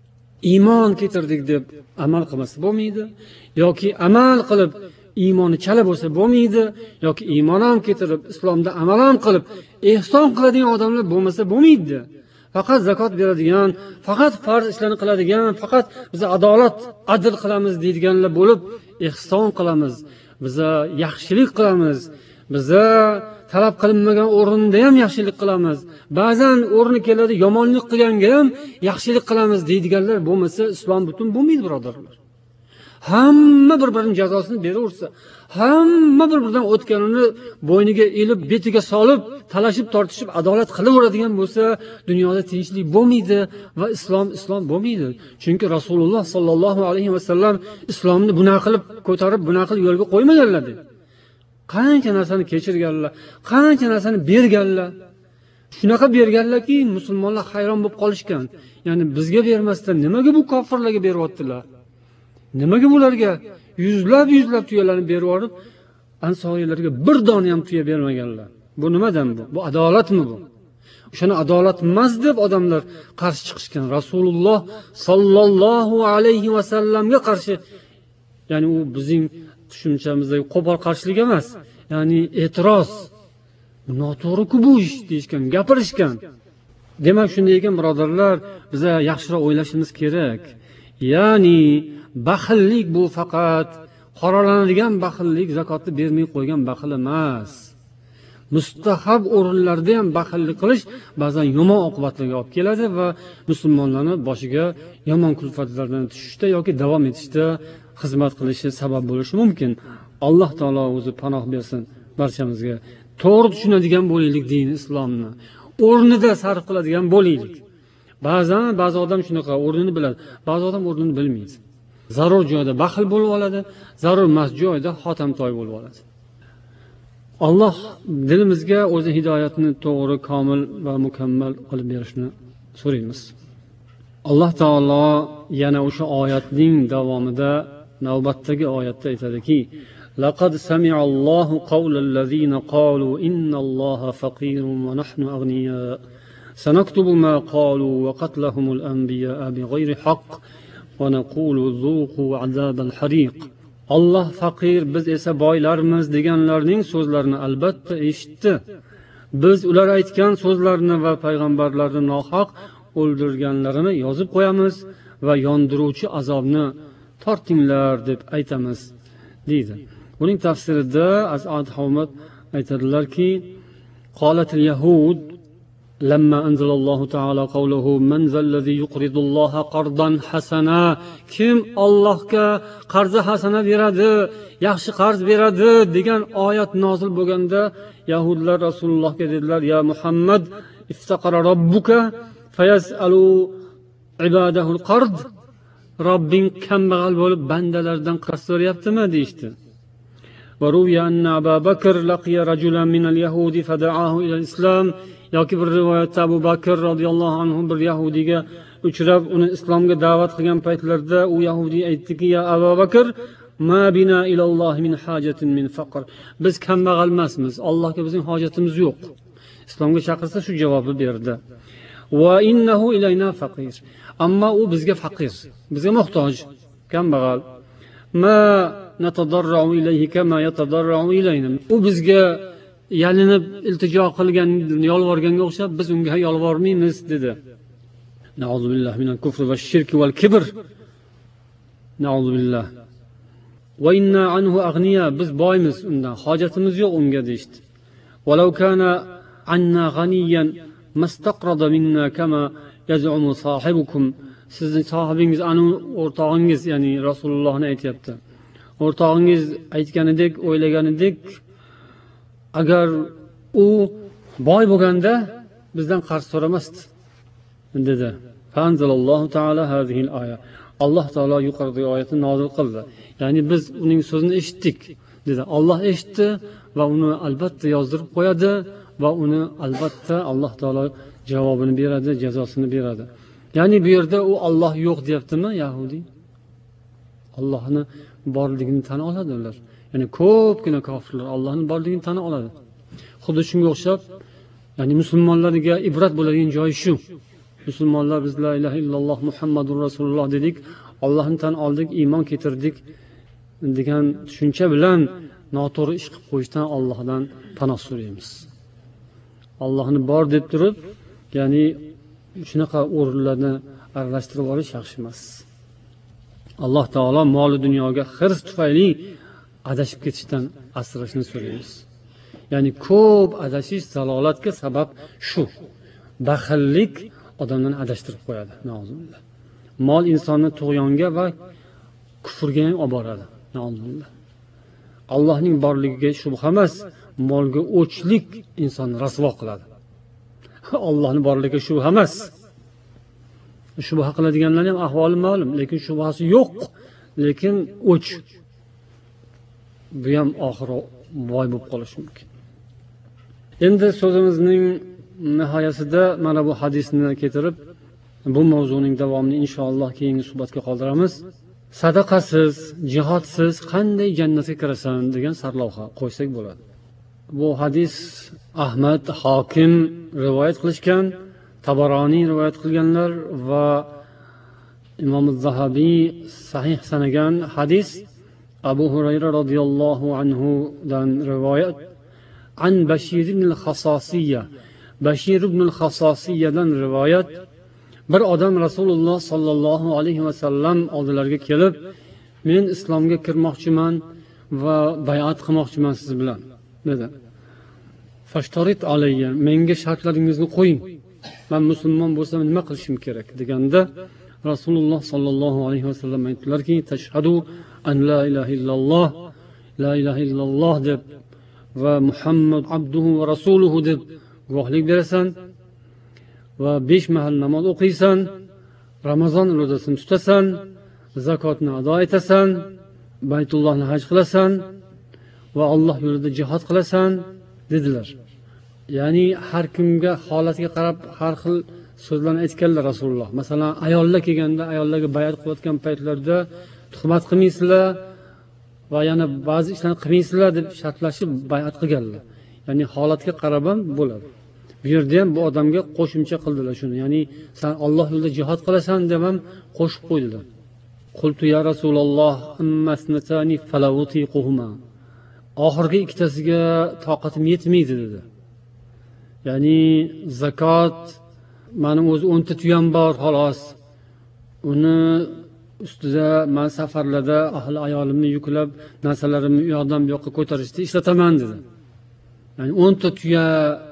Iymon keltirdik deb amal qilmasa bo'lmaydi, yoki amal qilib iymoni chala bo'lsa bo'lmaydi, yoki iymon ham keltirib, islomda amal ham qilib, ihson qiladigan odamlar bo'lmasa bo'lmaydi. Faqat zakot beradigan, faqat farz ishlarni qiladigan, faqat biz adolat, adl qilamiz deydiganlar bo'lib, ihson qilamiz, biz yaxshilik qilamiz, biz talab qilinmagan o'rinda ham yaxshilik qilamiz. Ba'zan o'rni keladi, yomonlik qilganga ham yaxshilik qilamiz deydiganlar bo'lmasa, islom butun bo'lmaydi, birodarlar. Hamma bir-birining jazosini beraversa, hamma bir-biridan o'tganini bo'yniga ilib, betiga solib, talashib, tortishib, adolat qilaveradigan bo'lsa, dunyoda tinchlik bo'lmaydi va islom bo'lmaydi. Chunki Rasululloh sallallohu alayhi vasallam islomni bunaqa qilib ko'tarib, bunaqa qilib yo'lga qo'ymaganlar dedi. Qancha narsani kechirganlar, qancha narsani berganlar. Shunaqa berganlarki, musulmonlar hayron bo'lib qolishgan. Ya'ni bizga bermasdan nimaga bu kofirlarga beryaptilar? Nimaga bularga yuzlab tuyalarni berib yuborib, ansoriylarga bir dona ham tuya bermaganlar? Bu nimadan bu? Bu adolatmi bu? O'shani adolat emas deb odamlar qarshi chiqishgan. Rasululloh sallallohu alayhi vasallamga qarshi, ya'ni u bizning tushunchamizdagi qo'pol qarshilik emas, ya'ni e'tiroz. Noto'g'ri-ku bu ish deyishgan, gapirishgan. Demak, shunday ekan, birodarlar, biz yaxshiroq o'ylashimiz kerak. Ya'ni baxillik bu faqat qoralanadigan baxillik, zakotni bermay qo'ygan baxil emas. Mustahab o'rinlarda ham baxillik qilish ba'zan yomon oqibatlarga olib keladi va musulmonlarning boshiga yomon kulfatlardan tushishda yoki davom etishda xizmat qilishi sabab bo'lishi mumkin. Alloh taolo o'zi panoh bersin barchamizga. To'g'ri tushunadigan bo'laylik din islomni. O'rnida sarf qiladigan bo'laylik. Ba'zi odam shunaqa o'rnini biladi, ba'zi odam o'rnini bilmaydi. Zarur joyda baxil bo'lib oladi, zarur emas joyda xotamtoy bo'lib oladi. Alloh dilimizga o'zi hidoyatni to'g'ri, komil va mukammal qilib berishni so'raymiz. Alloh taolo yana o'sha oyatning davomida navbatdagi oyatda aytadiki: "Laqad sami'allohu qawlallazina qalu innalloha faqirun va nahnu aghniya. Sanaktubu ma qalu wa qatlahumul anbiya'a bighayri haqq va naqulu zuqu azabal hariq." Alloh faqir, biz esa boylarmiz deganlarning so'zlarini albatta eshitdi biz ular aytgan so'zlarni va payg'ambarlarni nohaq o'ldirganlarini yozib qo'yamiz va yondiruvchi azobni tortinglar deb aytamiz deydi. Buning tafsirida As'ad Havmat aytadilarki, قالت اليهود لما أنزل الله تعالى قوله من ذا الذي يقرض الله قرضا حسنا kim Allohga qarzi hasana beradi, yaxshi qarz beradi degan oyat nozil bo'lganda yahudlar Rasulullohga dedilar, ya Muhammad iftaqara robbuka fayasalu ibadahu al-qard, Robbing kambag'al bo'lib bandalardan qarz so'rayaptimi deyishdi. وروي أن أبا بكر لقي رجلا من اليهود فدعاه إلى الإسلام yoki bir rivoyatda Abu Bakr radhiyallohu anhu bir yahudiga uchrab uni islomga da'vat qilgan paytlarida u yahudiy aytdiki, ya Abu Bakr ma bina ilalloh min hajatin min faqr, biz kambag'al emasmiz, Allohga bizning hojatimiz yo'q. Islomga chaqirsa shu javobni berdi. Va innahu ilayna faqir, ammo u bizga faqir, bizga muhtoj, kambag'al. Ma natadarra'u ilayhi kama yatadarra'u ilayna, u bizga yalinib iltijo qilgan, yolvorganga o'xshab biz unga yolvormaymiz dedi. Nauzu billahi minal kufri va shirki val kibr. Nauzu billah. Va inna anhu aghniya, biz boymiz, undan hojatimiz yo'q unga deydi. Walau kana anna ghaniyan mastaqrada minna kama yaz'umu sahibukum, sizning sohibingiz, anu o'rtog'ingiz, ya'ni Rasulullohni aytayapti. O'rtog'ingiz aytganidek, o'ylaganidek, agar u boy bo'lganda bizdan qarz so'ramasdi dedi. Fanzalallohu taala hazihil oya. Alloh taolo yuqoridagi oyatni nozil qildi. Ya'ni biz uning so'zini eshitdik dedi. Alloh eshitdi va uni albatta yozdirib qo'yadi va uni albatta Alloh taolo javobini beradi, jazosini beradi. Ya'ni bu yerda u Alloh yo'q deyaptimi Yahudi? Allohni borligini tan oladi ular. Ya'ni ko'pgina kofirlar Allohning borligini tan oladi. Xuddi shunga o'xshab, ya'ni musulmonlarga ibrat bo'ladigan joyi shu. Musulmonlar biz la ilaha illalloh Muhammadur Rasululloh dedik, Allohni tan oldik, iymon keltirdik degan tushuncha bilan noto'g'ri ish qilib qo'yishdan Allohdan panoh so'raymiz. Allohni bor deb turib, ya'ni shunaqa o'rinlarni aralashtirib olish yaxshi emas. Alloh taolo mol dunyoga hirs tufayli adashib ketishdan asrashni so'raymiz. Ya'ni ko'p adashish zalolatga sabab shu. Baxillik odamlarni adashtirib qo'yadi. Nauzubillah. Mol insonni tug'yonga va kufrga ham olib boradi. Nauzubillah. Allohning borligiga shubha emas, molga o'chlik insonni rasvo qiladi. Allohning borligiga shubha emas. Shubha qiladiganlar ham ahvoli ma'lum, lekin shubhasi yo'q, lekin o'ch. Bu ham oxiri boy bo'lib qolishi mumkin. Endi so'zimizning nihoyasida mana bu hadisni keltirib, bu mavzuning davomini inshaalloh keyingi suhbatga qoldiramiz. Sadaqasiz, jihodsiz qanday jannatga kirasan degan sarlavha qo'ysak bo'ladi. Bu hadis Ahmad, Hokim rivoyat qilishgan, Tabaroniy rivoyat qilganlar va Imom az-Zahabiy sahih sanagan hadis. Abu Hurayra radhiyallohu anhu dan rivoyat an Bashir ibn al-Khasasiyya. Bashir ibn al-Khasasiyyadan rivoyat. Bir odam Rasululloh sallallohu alayhi va sallam oldilariga kelib, men islomga kirmoqchiman va bay'at qilmoqchiman siz bilan dedi. Fashtarit alayya, menga shartlaringizni qo'ying. Men musulmon bo'lsam nima qilishim kerak deganda Rasululloh sallallohu alayhi va sallam aytdilarki, tashhadu an la ilaha illalloh, la ilaha illalloh deb va Muhammad abduhu va rasuluhu deb guvohlik berasan va 5 mahal namoz o'qiysan, Ramazon ro'zasini tutasan, zakotni ado etasan, Baytullohni haj qilasan va Alloh yo'lida jihad qilasan dedilar. Ya'ni har kimga holatiga qarab har xil so'zlarni aytganlar Rasululloh. Masalan, ayollar kelganda, ayollarga bay'at qilayotgan paytlarda tuhmat qilmaysizlar va yana ba'zi ishlarni qilmaysizlar deb shartlashib bay'at qilganlar. Ya'ni holatga qarab ham bo'ladi. Bu yerda ham bu odamga qo'shimcha qildilar shuni. Ya'ni sen Alloh yo'lida jihad qilasan deb ham qo'shib qo'ydilar. Qultu ya Rasululloh ammasnatani falawtiquhuma. Oxirgi ikkitasiga toqatim yetmaydi dedi. ya'ni zakot mani o'zi 10 tuyam bor xolos, uni ustida man safarlarda ahli ayolimni yuklab narsalarimni u yoqdan bu yoqqa ko'tarishda ishlataman dedi. ya'ni 10 tuya,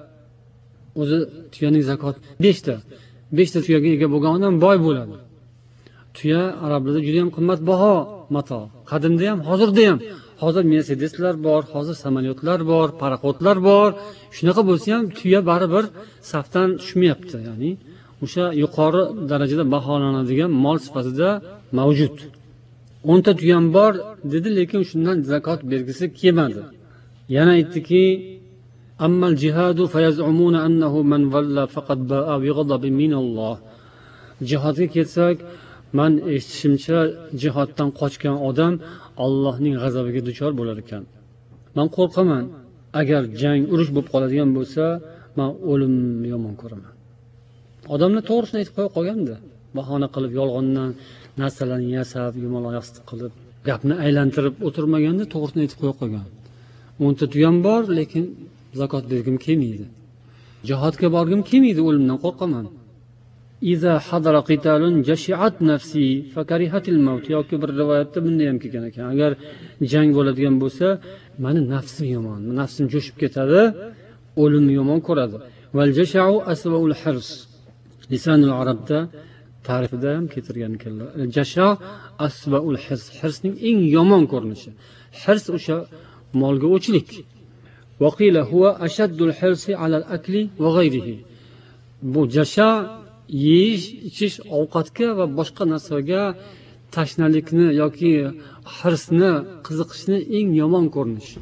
o'zi tuyaning zakoti 5 ta tuyaga ega bo'lgan odam boy bo'ladi. Tuya arablarda juda ham qimmatbaho mato, qadimda ham hozirda ham. Hozir Mercedeslar bor, hozir samolyotlar bor, paraxodlar bor. Shunaqa bo'lsa ham tuya baribir safdan tushmayapti. Ya'ni o'sha yuqori darajada baholanadigan mol sifatida mavjud. 10 ta tuyam bor dedi, lekin shundan zakot bergisi kelmadi. Yana aytdiki: "Ammal jihadu fayaz'umuna annahu man valla faqad ba'a bi ghadabin minalloh." Jihodga ketsak, man eshitishimcha jihoddan qochgan odam Allohning g'azabiga duchor bo'lar ekan. Men qo'rqaman, agar jang, urush bo'lib qoladigan bo'lsa, men o'limni yomon ko'raman. Odamlar to'g'risini aytib qo'ya qolganda, bahona qilib, yolg'ondan narsalarni yasab, yumaloq yostiq qilib, gapni aylantirib o'tirmaganda to'g'risini aytib qo'ya qolgan. 10 ta tuyam bor, lekin zakot bergim kelmaydi. Jihodga borgim kelmaydi, o'limdan qo'rqaman. Iza hadara qitalun jashi'at nafsi fakarihatil maut. yoki bir rivoyatda bunday ham kelgan ekan. Agar jang bo'ladigan bo'lsa, meni nafsim yomon, nafsim jo'shib ketadi, o'limni yomon ko'radi. Val jasha'u aswaul hirs. Lisanul arabda ta'rifida ham keltirgan ekanlar. Jasha aswaul hirs, hirsning eng yomon ko'rinishi. Hirs o'sha molga o'chlik. Waqila huwa ashaddul hirsi ala al-akli wa ghayrihi. Bu jasha yeyish, ichish, ovqatga va boshqa narsaga tashnalikni yoki hirsni, qiziqishni eng yomon ko'rinishi.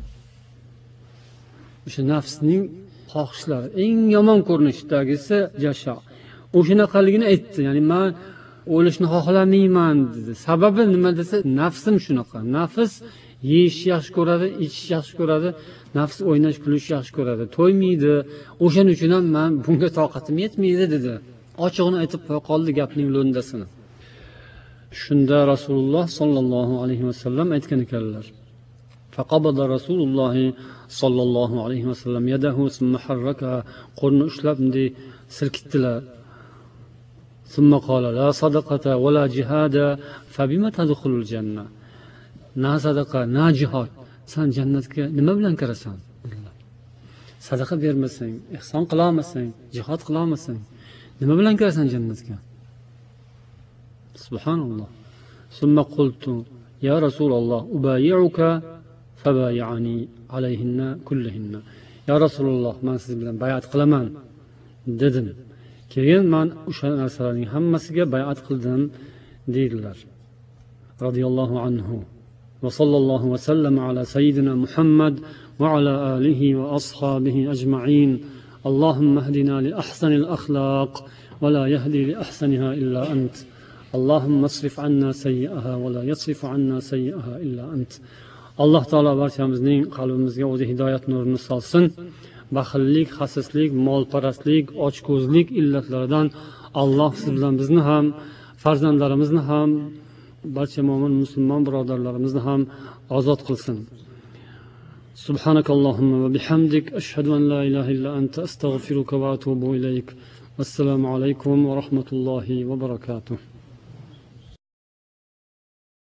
O'sha nafsning xohishlari eng yomon ko'rinishdagisi jasha. O'shanaqaligini aytdi. Ya'ni men o'lishni xohlamayman dedi. Sababi nima desa, nafsim shunaqa. Nafs yeyish yaxshi ko'radi, ichish yaxshi ko'radi, nafs o'ynash, kulish yaxshi ko'radi, to'ymaydi. O'shaning uchun ham men bunga toqatim yetmaydi dedi. Ochig'ini aytib qo'ya qoldi gapning lo'ndasini. Shunda Rasululloh sollallohu alayhi vasallam aytgan ekanlar: "Faqabada Rasululloh sollallohu alayhi vasallam yadahu summa harraka." Qo'lni ushlab bunday silkitdilar. Summa qala: "La sadaqata va la jihada fabima tadkhulul janna." Na sadaqa, na jihad. Sen jannatga nima bilan kirasan? Sadaqa bermasang, ihson qila olmasang, jihad qila olmasang, nima bilan kirasan jannatga? Subhanalloh. Summa qultu: "Ya Rasululloh, ubayyi'uka fabay'ani alayhinna kullihinna." Ya Rasululloh, men siz bilan bay'at qilaman dedim. Keyin men o'sha narsalarning hammasiga bay'at qildim deydilar. Radiyallohu anhu. Va sallallohu va sallama ala sayyidina Muhammad va ala alihi va ashabihi ajma'in. Allohumma hdina li ahsanil akhlaq va la yahdi li ahsaniha illa ant. Allohumma asrif anna sayyi'aha va la yasrifu anna sayyi'aha illa ant. Alloh taolo barchamizning qalbimizga o'zi hidoyat nurini solsin. Baxillik, xasislik, molparastlik, ochko'zlik illatlaridan Alloh siz bilan bizni ham, farzandlarimizni ham, barcha mo'min musulmon birodarlarimizni ham ozod qilsin. Subhanakallahumma va bihamdik ashhadu an la ilaha illa anta astaghfiruka va atubu ilayk. Assalomu alaykum va rahmatullohi va barakatuh.